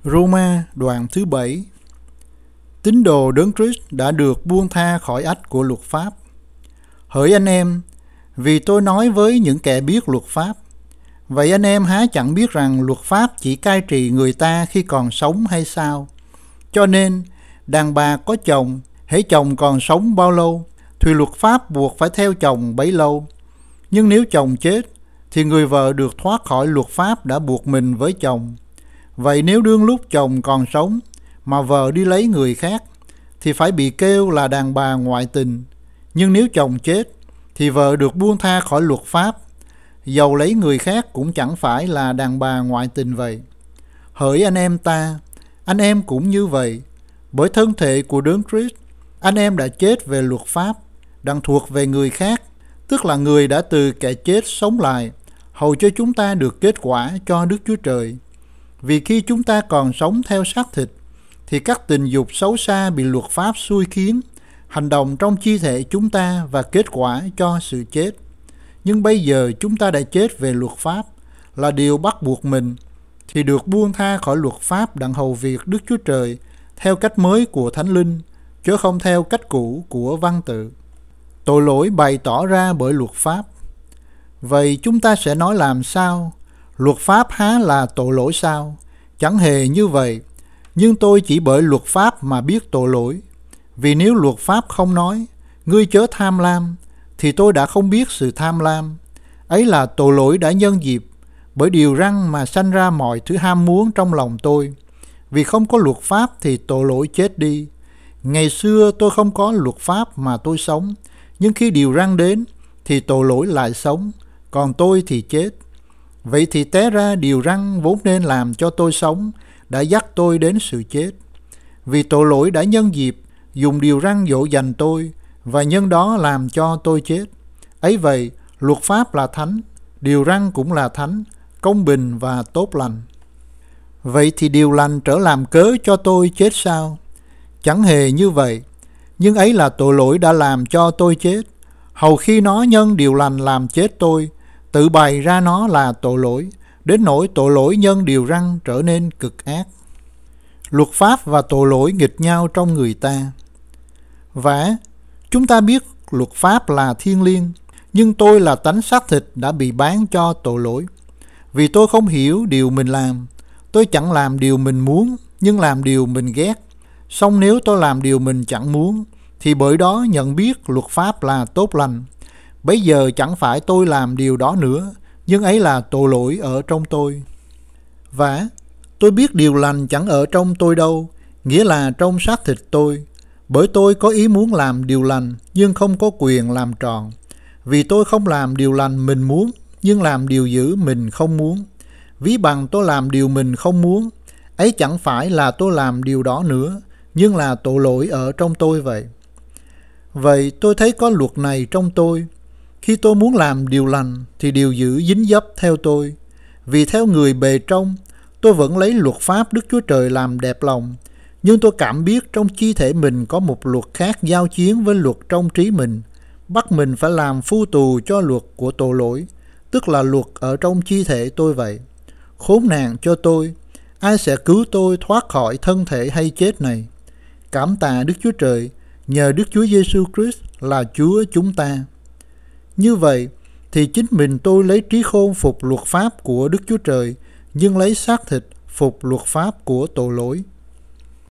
Roma đoạn thứ 7. Tín đồ Đấng Christ đã được buông tha khỏi ách của luật pháp. Hỡi anh em, vì tôi nói với những kẻ biết luật pháp, vậy anh em há chẳng biết rằng luật pháp chỉ cai trị người ta khi còn sống hay sao? Cho nên, đàn bà có chồng, hễ chồng còn sống bao lâu, thì luật pháp buộc phải theo chồng bấy lâu. Nhưng nếu chồng chết, thì người vợ được thoát khỏi luật pháp đã buộc mình với chồng. Vậy nếu đương lúc chồng còn sống, mà vợ đi lấy người khác, thì phải bị kêu là đàn bà ngoại tình. Nhưng nếu chồng chết, thì vợ được buông tha khỏi luật pháp, dầu lấy người khác cũng chẳng phải là đàn bà ngoại tình vậy. Hỡi anh em ta, anh em cũng như vậy. Bởi thân thể của Đấng Christ, anh em đã chết về luật pháp, đang thuộc về người khác, tức là người đã từ kẻ chết sống lại, hầu cho chúng ta được kết quả cho Đức Chúa Trời. Vì khi chúng ta còn sống theo xác thịt, thì các tình dục xấu xa bị luật pháp xui khiến, hành động trong chi thể chúng ta và kết quả cho sự chết. Nhưng bây giờ chúng ta đã chết về luật pháp, là điều bắt buộc mình, thì được buông tha khỏi luật pháp đặng hầu việc Đức Chúa Trời theo cách mới của Thánh Linh, chứ không theo cách cũ của văn tự. Tội lỗi bày tỏ ra bởi luật pháp. Vậy chúng ta sẽ nói làm sao? Luật pháp há là tội lỗi sao? Chẳng hề như vậy. Nhưng tôi chỉ bởi luật pháp mà biết tội lỗi. Vì nếu luật pháp không nói, ngươi chớ tham lam, thì tôi đã không biết sự tham lam. Ấy là tội lỗi đã nhân dịp, bởi điều răn mà sanh ra mọi thứ ham muốn trong lòng tôi. Vì không có luật pháp thì tội lỗi chết đi. Ngày xưa tôi không có luật pháp mà tôi sống, nhưng khi điều răn đến thì tội lỗi lại sống, còn tôi thì chết. Vậy thì té ra điều răn vốn nên làm cho tôi sống đã dắt tôi đến sự chết. Vì tội lỗi đã nhân dịp dùng điều răn dỗ dành tôi, và nhân đó làm cho tôi chết. Ấy vậy, luật pháp là thánh, điều răn cũng là thánh, công bình và tốt lành. Vậy thì điều lành trở làm cớ cho tôi chết sao? Chẳng hề như vậy. Nhưng ấy là tội lỗi đã làm cho tôi chết. Hầu khi nó nhân điều lành làm chết tôi, tự bày ra nó là tội lỗi, đến nỗi tội lỗi nhân điều răn trở nên cực ác. Luật pháp và tội lỗi nghịch nhau trong người ta. Vả, chúng ta biết luật pháp là thiêng liêng, nhưng tôi là tánh xác thịt đã bị bán cho tội lỗi. Vì tôi không hiểu điều mình làm, tôi chẳng làm điều mình muốn, nhưng làm điều mình ghét. Song nếu tôi làm điều mình chẳng muốn, thì bởi đó nhận biết luật pháp là tốt lành. Bây giờ chẳng phải tôi làm điều đó nữa, nhưng ấy là tội lỗi ở trong tôi. Vả, tôi biết điều lành chẳng ở trong tôi đâu, nghĩa là trong xác thịt tôi. Bởi tôi có ý muốn làm điều lành, nhưng không có quyền làm trọn. Vì tôi không làm điều lành mình muốn, nhưng làm điều dữ mình không muốn. Ví bằng tôi làm điều mình không muốn, ấy chẳng phải là tôi làm điều đó nữa, nhưng là tội lỗi ở trong tôi vậy. Vậy tôi thấy có luật này trong tôi. Khi tôi muốn làm điều lành, thì điều dữ dính dấp theo tôi. Vì theo người bề trong, tôi vẫn lấy luật pháp Đức Chúa Trời làm đẹp lòng. Nhưng tôi cảm biết trong chi thể mình có một luật khác giao chiến với luật trong trí mình, bắt mình phải làm phu tù cho luật của tội lỗi, tức là luật ở trong chi thể tôi vậy. Khốn nạn cho tôi, ai sẽ cứu tôi thoát khỏi thân thể hay chết này? Cảm tạ Đức Chúa Trời, nhờ Đức Chúa Giêsu Christ là Chúa chúng ta. Như vậy thì chính mình tôi lấy trí khôn phục luật pháp của Đức Chúa Trời, nhưng lấy xác thịt phục luật pháp của tội lỗi.